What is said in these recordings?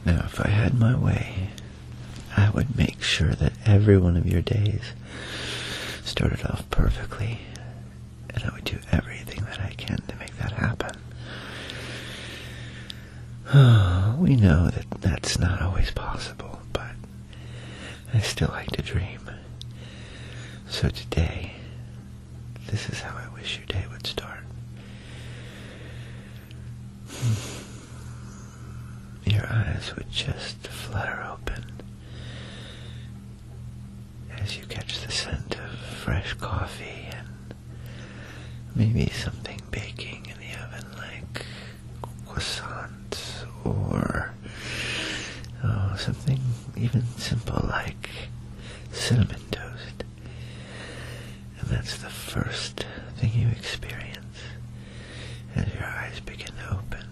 Now, if I had my way, I would make sure that every one of your days started off perfectly, and I would do everything that I can to make that happen. We know that that's not always possible, but I still like to dream. So today, this is how I wish your day would start. Your eyes would just flutter open as you catch the scent of fresh coffee and maybe something baking in the oven like croissants or something even simple like cinnamon toast. And that's the first thing you experience as your eyes begin to open.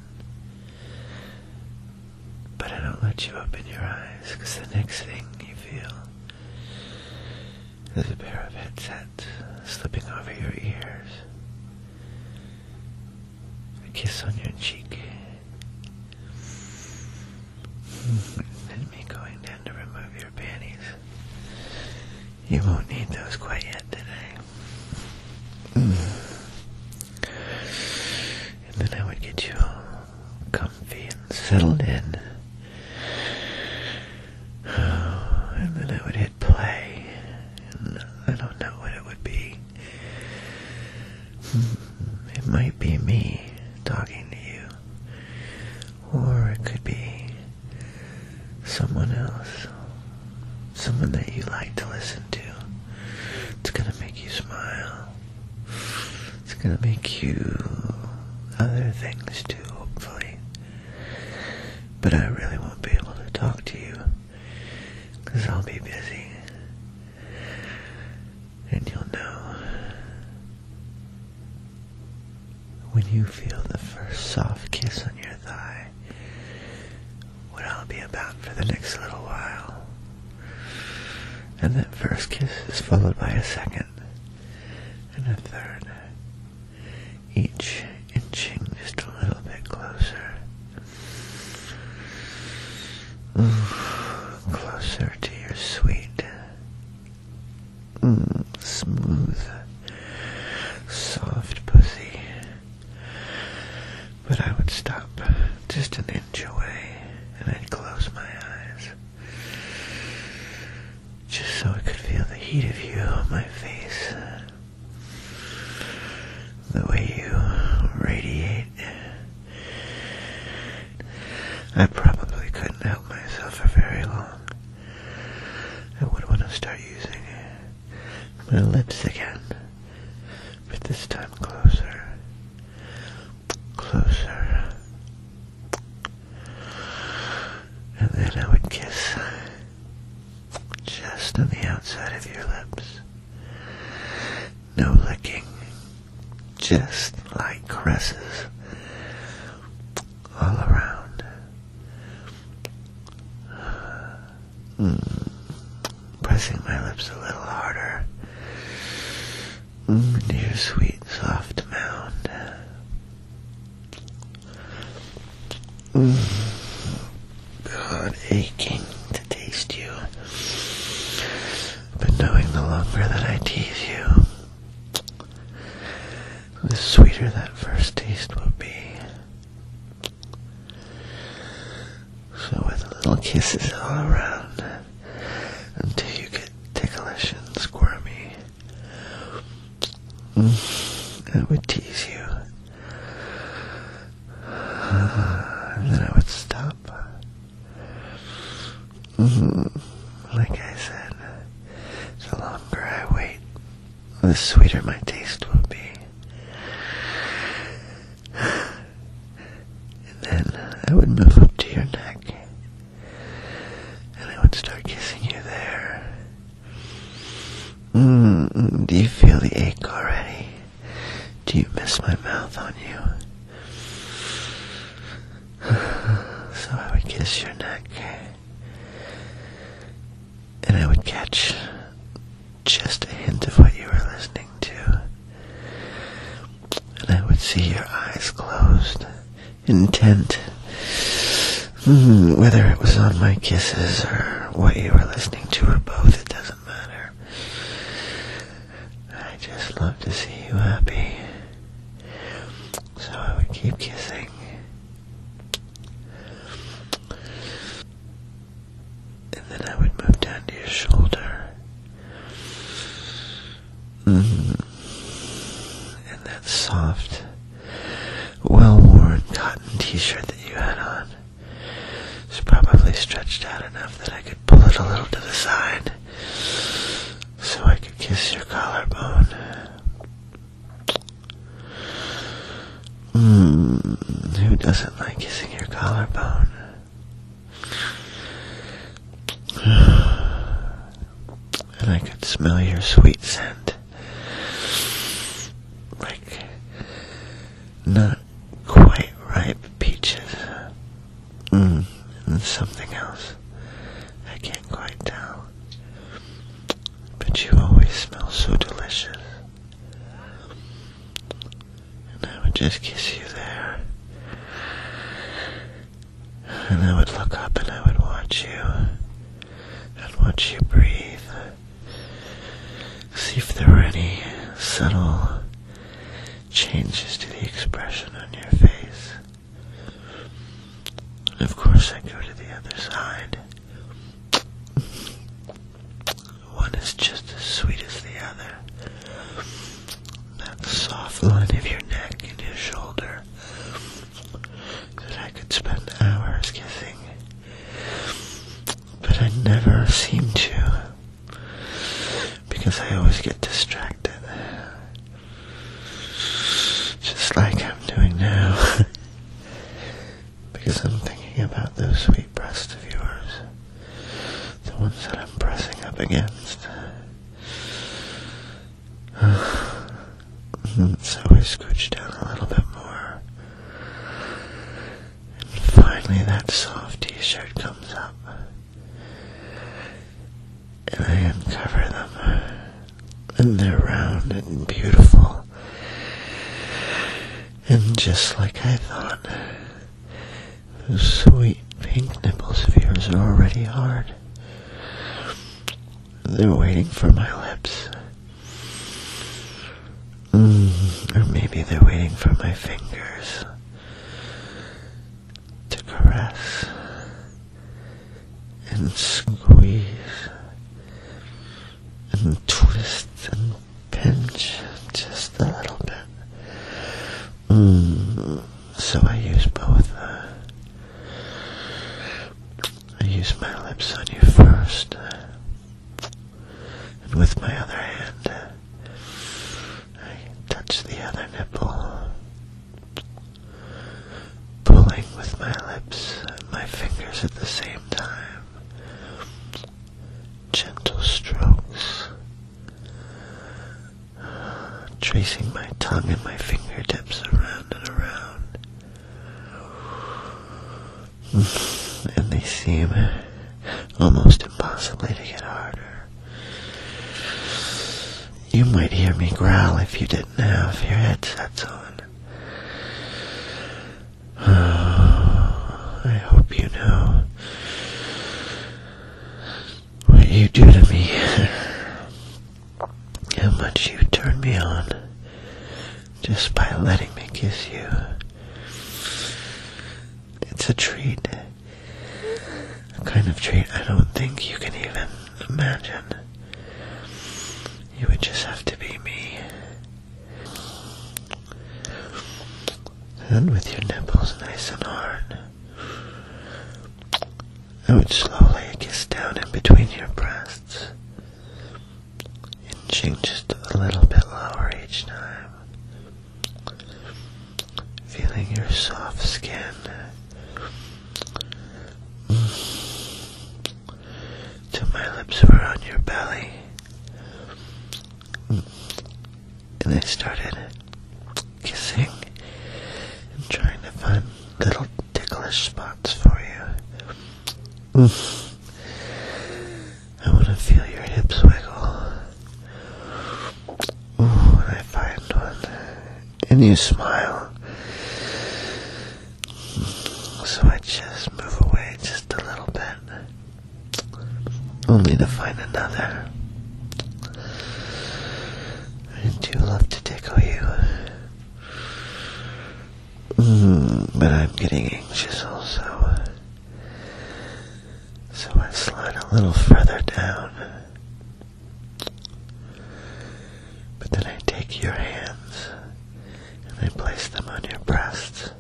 But I don't let you open your eyes, because the next thing you feel is a pair of headsets slipping over your ears, a kiss on your cheek, and me going down to remove your panties. You won't need those quite yet today. And then I would get you all comfy and settled in. And then I would hit play, and I don't know what it would be. It might be me talking to you, or it could be someone else, someone that you like to listen to. It's gonna make you smile. It's gonna make you other things too, hopefully. But I really won't be able to talk to you, because I'll be busy. And you'll know when you feel the first soft kiss on your thigh what I'll be about for the next little while. And that first kiss is followed by a second and a third, each inching just a little bit closer. Closer to your sweet, smooth, soft pussy. But I would stop just an inch away, and I'd close my eyes, just so I could feel the heat of you on my face, the way you radiate. I probably couldn't help myself for very long. I would want to start using my lips again, but this time closer, closer, and then I would kiss just on the outside of your lips. No licking, just light caresses all around. Pressing my lips a little harder into your sweet, soft mound. God, aching to taste you, but knowing the longer that I tease you, the sweeter that first taste will be. So with little kisses all around, until you get ticklish and squirmy, I would tease you, and then I would stop. Like I said, the longer I wait, the sweeter my taste will be. And then I would move up to your neck, and I would start kissing you there. Do you feel the ache already? Do you miss my mouth on you? So I would kiss your neck, and I would catch just a hint of what you were listening to, and I would see your eyes closed, intent, Whether it was on my kisses or what you were listening to or both, it doesn't matter. I just love to see you happy. So I would keep kissing. And then I would move down to your shoulder. And that soft, well-worn cotton t-shirt that you had on is probably stretched out enough that I could pull it a little to the side so I could kiss your collarbone. Who doesn't like kissing your collarbone? And I could smell your sweet scent. Like not quite ripe peaches. And something else. I can't quite tell. But you always smell so delicious. And I would just kiss you there. And I would look up and I would watch you. I'd watch you breathe. See if there were any subtle changes to the expression on your face. And of course I go to the other side. One is just as sweet as the other. That soft line of your neck and your shoulder that I could spend hours kissing. But I never seem to, because I always get distracted. Just like I'm doing now. Because I'm thinking about those sweet breasts of yours. The ones that I'm pressing up against. So I scooch down a little bit more. And finally that soft t-shirt comes up. And I uncover them. And they're round and beautiful. And just like I thought, those sweet pink nipples of yours are already hard. They're waiting for my lips. Or maybe they're waiting for my fingers to caress and squeeze and twist and pinch just a little bit. So I use both. I use my lips on you first, and with my other hand I touch the other nipple, pulling with my lips and my fingers at the same time. Gentle strokes, tracing my tongue and my fingertips around and around. And they seem almost impossibly to get harder. You might hear me growl if you didn't have your headsets on. I hope you know what you do to me. How much you turn me on just by letting me kiss you. It's a treat. A kind of treat I don't think you can even imagine. You would just have to be me. And with your nipples nice and hard, I would slowly kiss down in between your breasts, inching just a little bit lower each time, feeling your soft skin till my lips were on your belly. And I started kissing and trying to find little ticklish spots for you. I want to feel your hips wiggle. Ooh, and I find one. and you smile. So I just move away only to find another. I do love to tickle you. But I'm getting anxious also. So I slide a little further down. But then I take your hands and I place them on your breasts.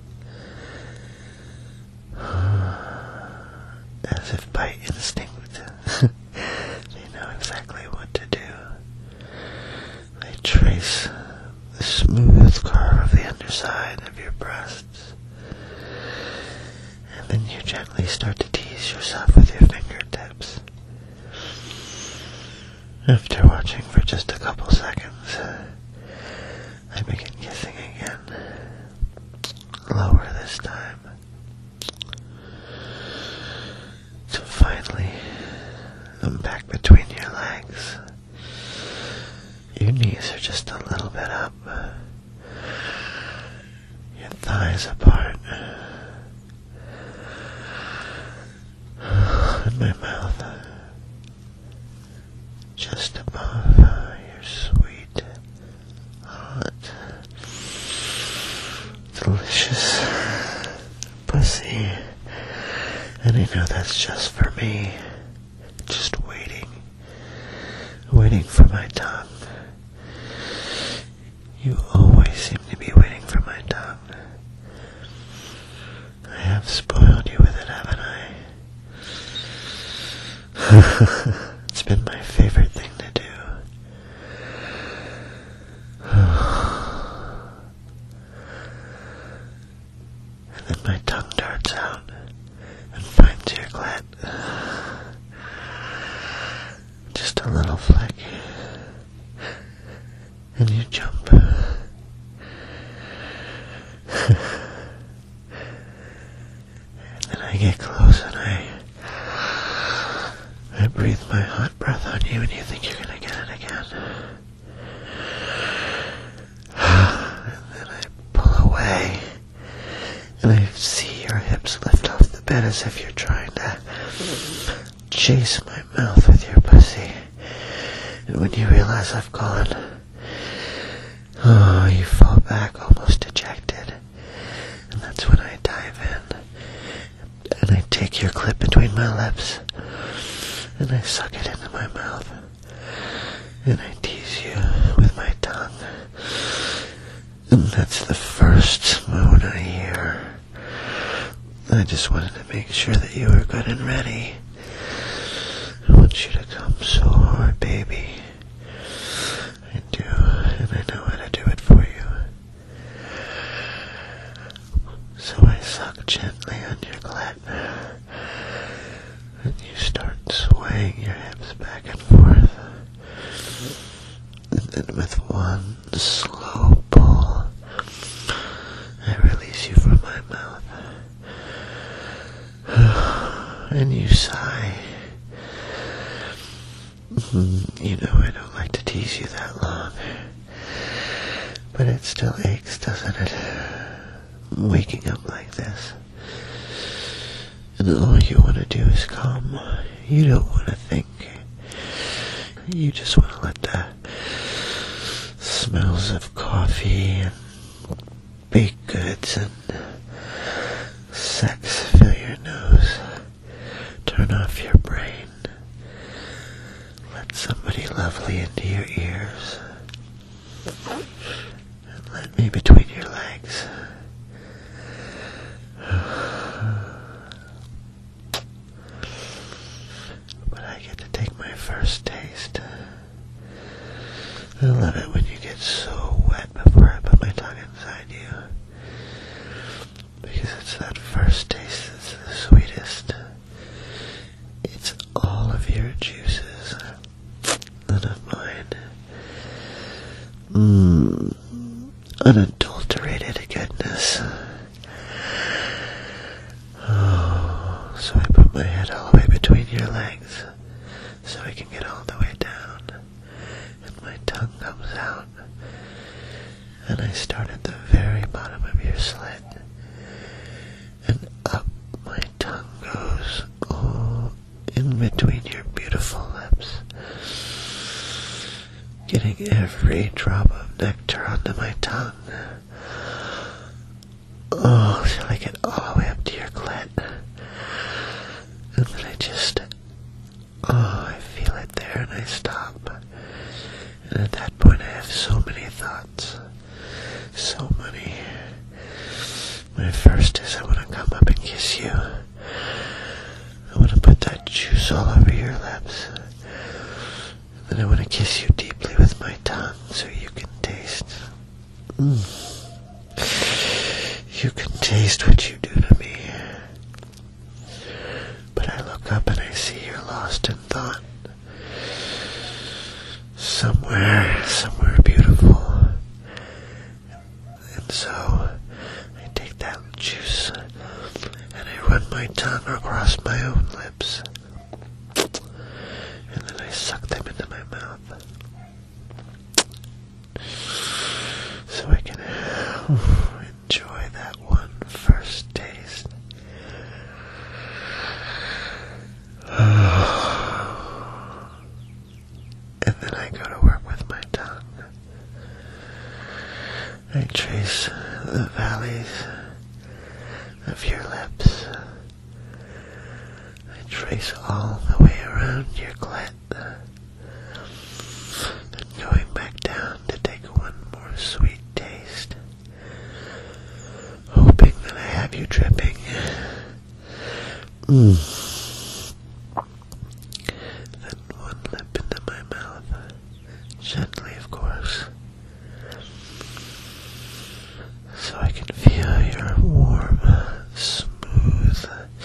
As if by instinct, they know exactly what to do. They trace the smooth curve of the underside of your breasts. And then you gently start to tease yourself with your fingertips. After watching for just a couple seconds, I begin kissing again. Lower this time. So finally, I'm back between your legs. Your knees are just a little bit up. Your thighs apart. And my mouth just above your sweet, hot, delicious pussy. And I know that's just for me. Just waiting for my tongue. You always seem to be waiting for my tongue. I have spoiled you with it, haven't I? It's been my favorite thing to do. And then my tongue darts out and finds your gland. Just a little flick. And you jump. And then I get close and I breathe my hot breath on you and you think you're gonna get it again. And then I pull away and I see your hips lift off the bed as if you're trying to chase my mouth with your pussy. And when you realize I've gone, you fall back almost dejected. And that's when I dive in. And I take your clit between my lips. And I suck it into my mouth. And I tease you with my tongue. And that's the first moan I hear. I just wanted to make sure that you were good and ready. I want you to come so hard, baby. I do, and I know how to do it for you. So I suck gently on your clit. And you start swaying your hips back and forth. And then with one slow pull, I release you from my mouth. And you sigh. You know I don't like to tease you that long. But it still aches, doesn't it? Waking up like this. And all you want to do is come. You don't want to think. You just want to let the smells of coffee and baked goods and sex fill your nose. Turn off your brain. Let somebody lovely into your ears. And let me between your legs. But I get to take my first taste. I love it when you get so wet before I put my tongue inside you. Because it's that first taste that's the sweetest. It's all of your juices. None of mine. Unadulterated goodness. Oh, so I put my head all the way between your legs so I can get all the way down. And my tongue comes out. And I start at the very bottom of your slit. And up my tongue goes, in between your beautiful every drop of nectar onto my tongue. Oh, till I get all the way up to your clit. And then I feel it there and I stop. And at that point I have so many thoughts. So many. My first is I want to come up and kiss you. I want to put that juice all over your lips. And then I want to kiss you deeply with my tongue so you can taste. You can taste what you do to me. But I look up and I see you're lost in thought. Somewhere beautiful. And so I take that juice and I run my tongue across my own lips. And then I suck them into my mouth. So I can enjoy that one first taste. And then I go to work with my tongue. I trace the valleys of your lips. I trace all the way around your clit. Then going back down to take one more sweet taste. Hoping that I have you dripping. Then one lip into my mouth. Gently, of course. So I can feel your warm, smooth,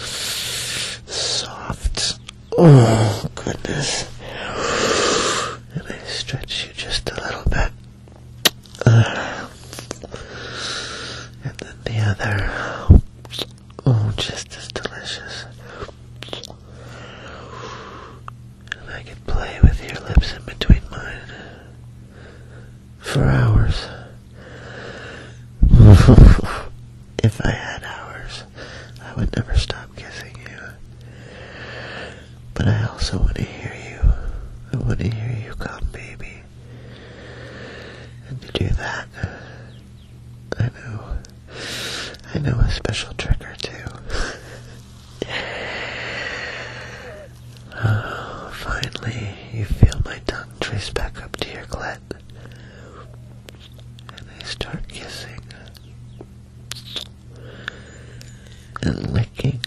soft, oh goodness. And I stretch you just a little bit. And then the other, oh, just as delicious. And I can play with your lips in between mine for hours. If I had hours, I would never stop kissing you. But I also want to hear you. I want to hear you come, baby. And to do that, I know a special trick or two. Oh, finally, you feel my tongue trace back up to your clit. And I start kissing. And licking.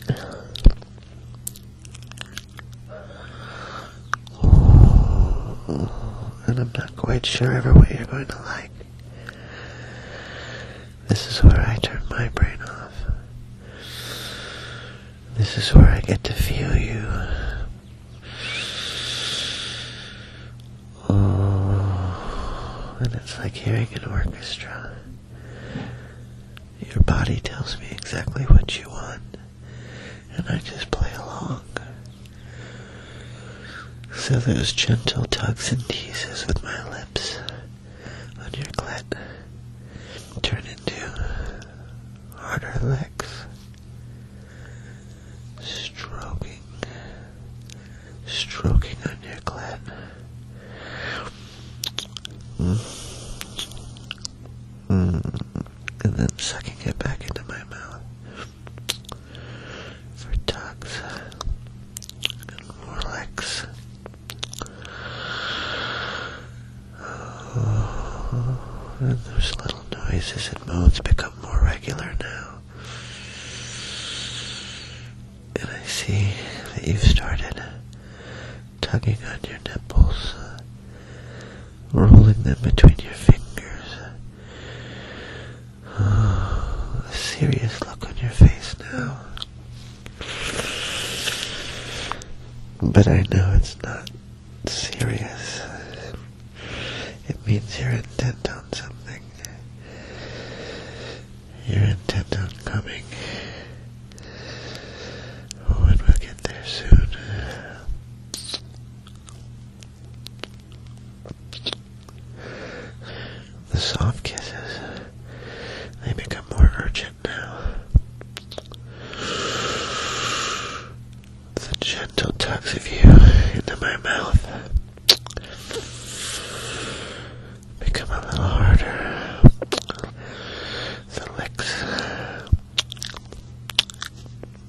And I'm not quite sure every way you're going to like. This is where I turn my brain off. This is where I get to feel you. Oh, and it's like hearing an orchestra. Your body tells me exactly what you want, and I just play along. So those gentle tugs and teases with my lips on your clit turn into harder licks, stroking on your clit. And then sucking it back into my mouth for tugs and more licks. Oh, and those little noises and moans become more regular now. And I see that you've started tugging on your nipples, rolling them between your fingers. Oh, a serious look on your face now. But I know it's not serious. It means you're intent on something. You're intent on coming. Oh, and we'll get there soon. The soft kisses, they become more urgent now. The gentle tugs of you into my mouth.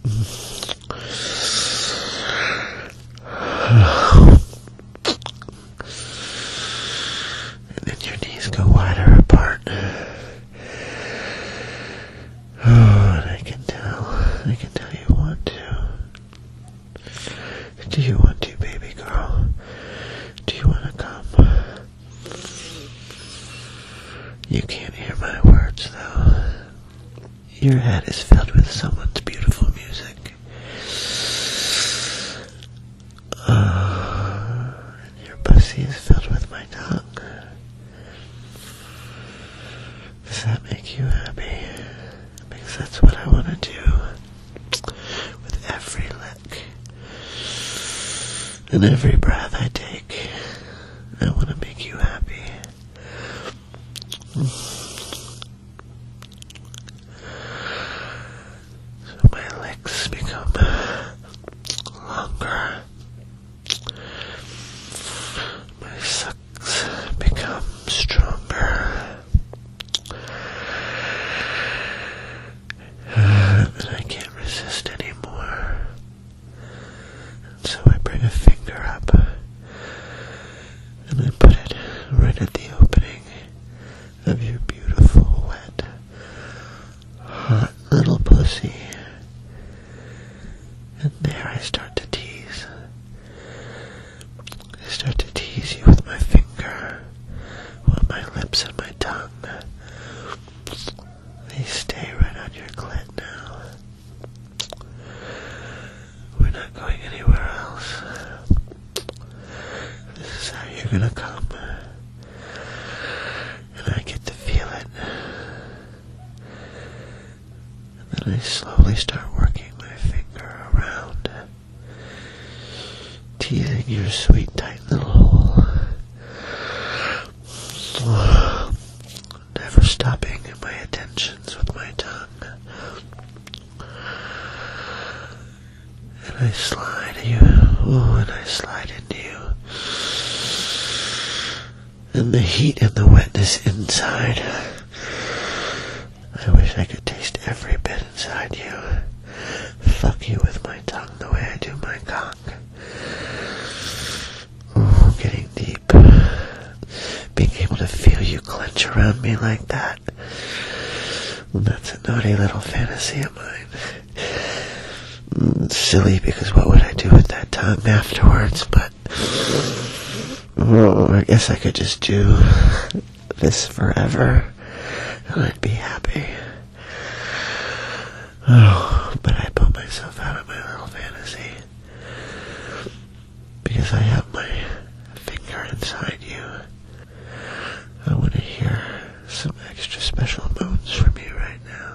And then your knees go wider apart. Oh, and I can tell you want to. Do you want to, baby girl? Do you want to come? You can't hear my words, though. Your head is filled with someone's beautiful music. And your pussy is filled with my tongue. Does that make you happy? Because that's what I want to do with every lick and every breath I take. I want to make you happy. So my legs become longer. My sucks become stronger. And I can't resist anymore. And so I bring a finger up and I put it right at the opening of your beautiful, wet, hot little pussy. And there I start to tease. I start to tease you with my finger, while my lips and my tongue, they stay right on your clit now. We're not going anywhere else. This is how you're gonna come. And I get to feel it. And then I slowly start working my finger around, teasing your sweet, tight little hole. Never stopping my attentions with my tongue. And I slide you, and I slide into you. And the heat and the wetness inside. I wish I could taste every bit inside you. Fuck you with my tongue the way I do my cock. Oh, getting deep. Being able to feel you clench around me like that. That's a naughty little fantasy of mine. It's silly, because what would I do with that tongue afterwards? But I guess I could just do this forever and I'd be happy. Oh, but I put myself out of my little fantasy because I have my finger inside you. I want to hear some extra special moans from you right now.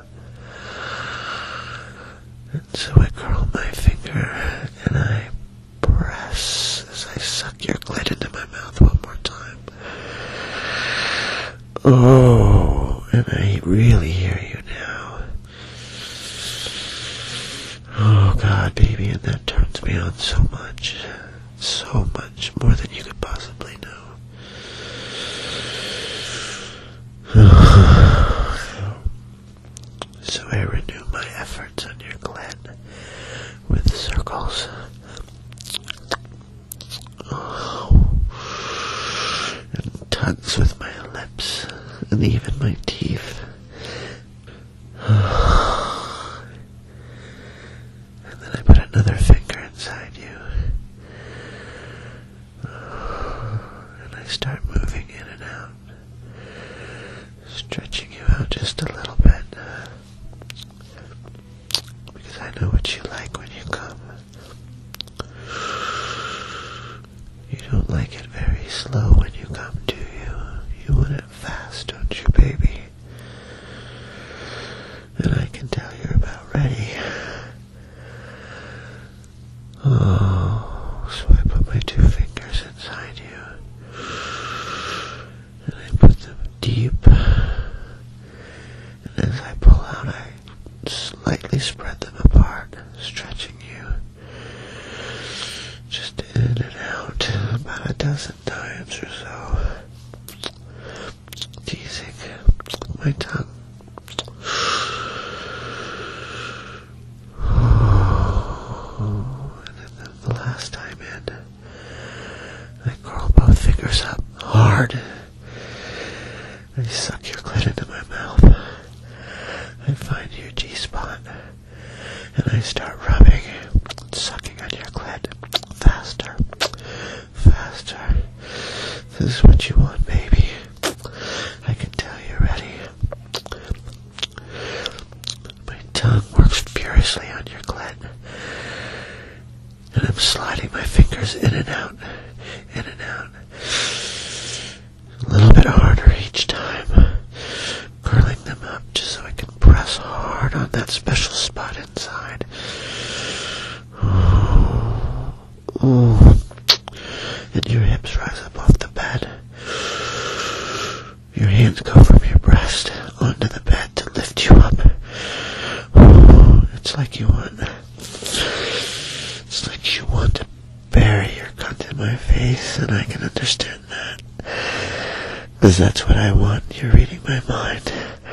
And so I curl my finger and I press as I suck your clit into my mouth one more time. Oh, and I really hear you now. Oh God, baby, and that turns me on so much more than you could possibly know. So I renew my efforts on your clit with circles. And tugs with my lips and even my teeth. And then I put another finger inside you. And I start moving in and out, stretching you out just a little bit. Because I know what you like when you come. You don't like it very slow when you come, do you? You want it fast, don't you, baby? And I can tell you're about ready. Oh, so I put my two fingers inside you. And I put them deep. And as I pull out, I slightly spread them apart, stretching you. Just in and out about a dozen times or so. Teasing my tongue. hard. I suck your clit into my mouth. I find your G-spot, and I start rubbing, sucking on your clit. Faster, faster. This is what you want, baby. I can tell you're ready. My tongue works furiously on your clit, and I'm sliding my fingers in and out, in and out. A little bit harder each time, curling them up just so I can press hard on that special spot inside. Ooh. And your hips rise up off the bed. Your hands go from your breast onto the bed to lift you up. It's like you want to bury your cunt in my face, and I can understand that. Because that's what I want. You're reading my mind.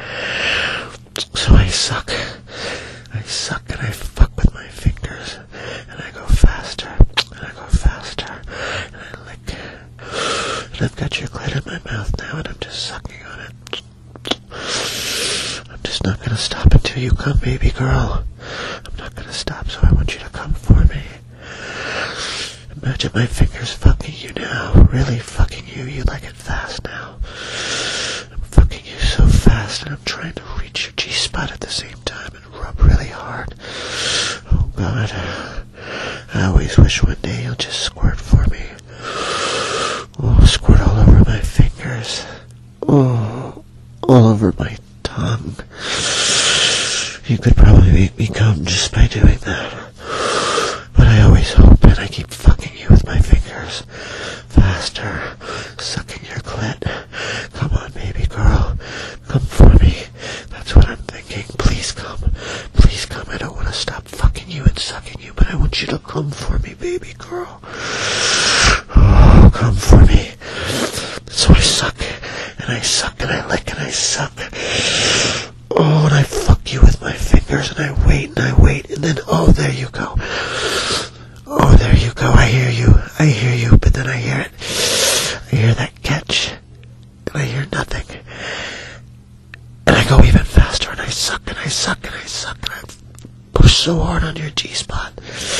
So I suck and I fuck with my fingers, and I go faster, and I go faster, and I lick. And I've got your clit in my mouth now, and I'm just sucking on it. I'm just not gonna stop until you come, baby girl. I'm not gonna stop, so I want you to come for me. Imagine my fingers fucking you now, really fucking you. You like it fast now. I'm fucking you so fast, and I'm trying to reach your G-spot at the same time and rub really hard. Oh God, I always wish one day you'll just squirt for me. Oh, squirt all over my fingers. Oh, all over my tongue. You could probably make me come just by doing that. But I always hope, and I keep fucking you with my fingers. Faster, sucking your clit. Come on, baby girl. Come for me. That's what I'm thinking. Please come. Please come. I don't want to stop fucking you and sucking you, but I want you to come for me, baby girl. Oh, come for me. So I suck, and I suck, and I lick, and I suck. Oh, and I fuck you with my fingers, and I wait, and then, oh, there you go. Oh, there you go. I hear you, but then I hear it. I hear that catch, and I hear nothing. And I go even faster, and I suck, and I suck, and I suck, and I push so hard on your G-spot.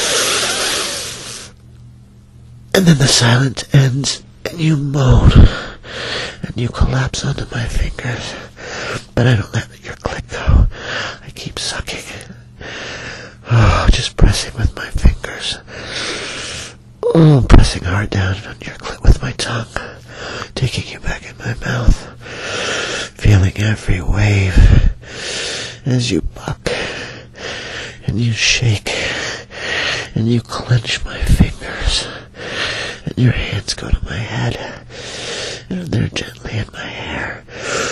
And then the silence ends, and you moan, and you collapse onto my fingers. But I don't let your clit go. I keep sucking. Oh, just pressing with my fingers. Oh, pressing hard down on your clit with my tongue. Taking you back in my mouth. Feeling every wave as you buck. And you shake. And you clench my fingers. And your hands go to my head. And they're gently in my hair.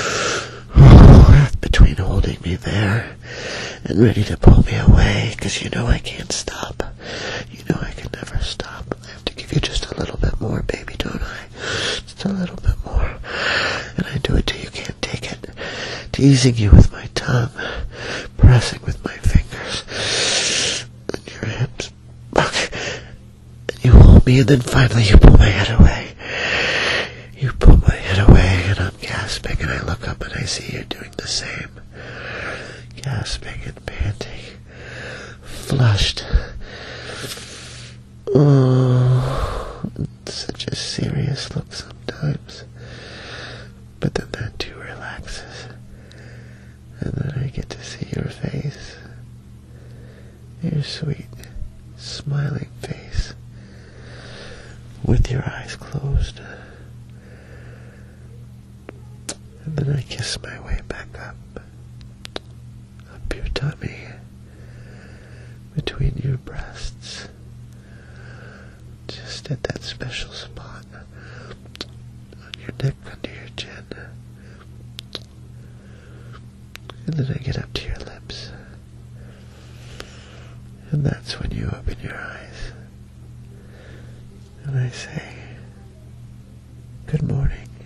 Between holding me there and ready to pull me away, because you know I can't stop. You know I can never stop. I have to give you just a little bit more, baby, don't I? Just a little bit more. And I do it till you can't take it. Teasing you with my tongue, pressing with my fingers, and your hips. And you hold me, and then finally you pull my head away. You pull my head away, and I'm gasping, and I look up and I see you're doing the same. Gasping and panting. Flushed. Oh, such a serious look sometimes. But then that too relaxes. And then I get to see your face. Your sweet, smiling face. With your eyes closed. And then I kiss my way back up your tummy, between your breasts, just at that special spot, on your neck, under your chin. And then I get up to your lips, and that's when you open your eyes, and I say, good morning.